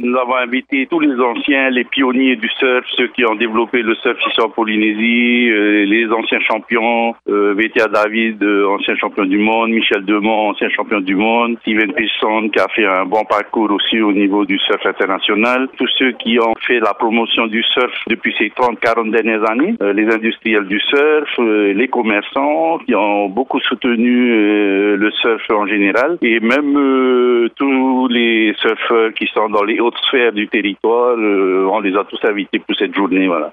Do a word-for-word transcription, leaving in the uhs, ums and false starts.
Nous avons invité tous les anciens, les pionniers du surf, ceux qui ont développé le surf ici en Polynésie, euh, les anciens champions, euh, V T A David, euh, ancien champion du monde, Michel Demont, ancien champion du monde, Steven Pearson qui a fait un bon parcours aussi au niveau du surf international, tous ceux qui ont fait la promotion du surf depuis ces trente quarante dernières années, euh, les industriels du surf, euh, les commerçants qui ont beaucoup soutenu euh, le surf en général et même euh, tous les surfeurs qui sont dans les hautes sphères du territoire, euh, on les a tous invités pour cette journée, voilà.